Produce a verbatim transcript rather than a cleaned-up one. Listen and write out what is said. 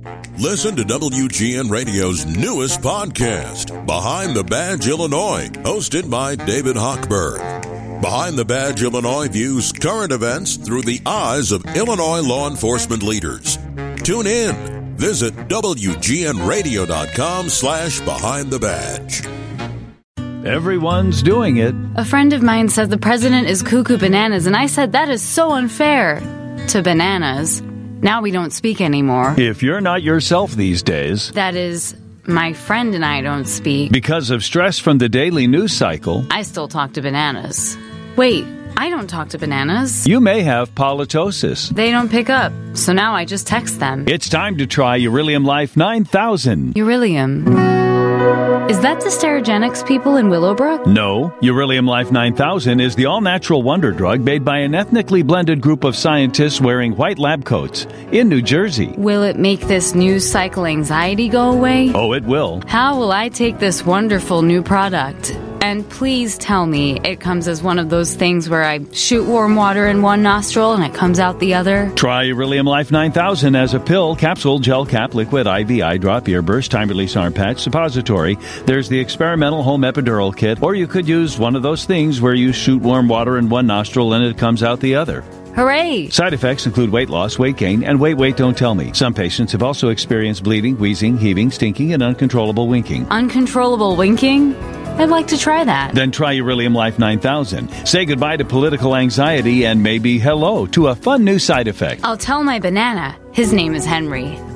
Listen to W G N Radio's newest podcast, Behind the Badge Illinois, hosted by David Hochberg. Behind the Badge Illinois views current events through the eyes of Illinois law enforcement leaders. Tune in. Visit W G N radio dot com slash behind the badge. Everyone's doing it. A friend of mine said the president is cuckoo bananas, and I said that is so unfair to bananas. Now we don't speak anymore. If you're not yourself these days. That is, my friend and I don't speak. Because of stress from the daily news cycle. I still talk to bananas. Wait, I don't talk to bananas. You may have polytosis. They don't pick up, so now I just text them. It's time to try Urilium Life nine thousand. Urilium. Is that the Sterigenics people in Willowbrook? No. Urilium Life nine thousand is the all-natural wonder drug made by an ethnically blended group of scientists wearing white lab coats in New Jersey. Will it make this news cycle anxiety go away? Oh, it will. How will I take this wonderful new product? And please tell me it comes as one of those things where I shoot warm water in one nostril and it comes out the other. Try Urilium Life nine thousand as a pill, capsule, gel cap, liquid, I V, eye drop, ear burst, time release arm patch, suppository. There's the experimental home epidural kit, or you could use one of those things where you shoot warm water in one nostril and it comes out the other. Hooray! Side effects include weight loss, weight gain, and wait, wait, don't tell me. Some patients have also experienced bleeding, wheezing, heaving, stinking, and uncontrollable winking. Uncontrollable winking? I'd like to try that. Then try Urilium Life nine thousand. Say goodbye to political anxiety and maybe hello to a fun new side effect. I'll tell my banana. His name is Henry.